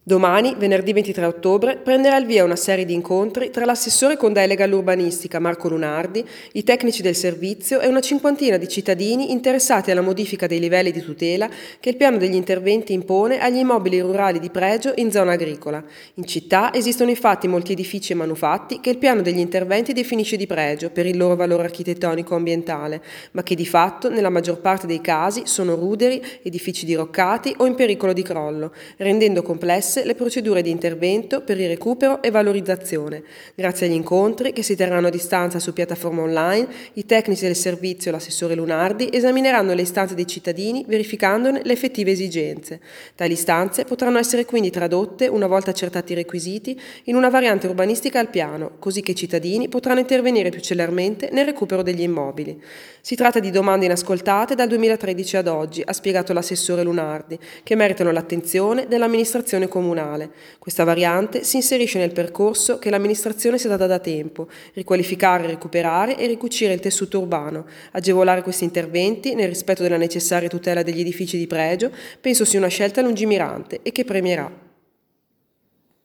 Domani, venerdì 23 ottobre, prenderà il via una serie di incontri tra l'assessore con delega all'urbanistica Marco Lunardi, i tecnici del servizio e una cinquantina di cittadini interessati alla modifica dei livelli di tutela che il piano degli interventi impone agli immobili rurali di pregio in zona agricola. In città esistono infatti molti edifici e manufatti che il piano degli interventi definisce di pregio per il loro valore architettonico-ambientale, ma che di fatto, nella maggior parte dei casi, sono ruderi, edifici diroccati o in pericolo di crollo, rendendo complesse le procedure di intervento per il recupero e valorizzazione. Grazie agli incontri, che si terranno a distanza su piattaforma online, i tecnici del servizio e l'assessore Lunardi esamineranno le istanze dei cittadini verificandone le effettive esigenze. Tali istanze potranno essere quindi tradotte, una volta accertati i requisiti, in una variante urbanistica al piano, così che i cittadini potranno intervenire più celermente nel recupero degli immobili. Si tratta di domande inascoltate dal 2013 ad oggi, ha spiegato l'assessore Lunardi, che meritano l'attenzione dell'amministrazione comunale. Questa variante si inserisce nel percorso che l'amministrazione si è data da tempo: riqualificare, recuperare e ricucire il tessuto urbano. Agevolare questi interventi, nel rispetto della necessaria tutela degli edifici di pregio, penso sia una scelta lungimirante e che premierà.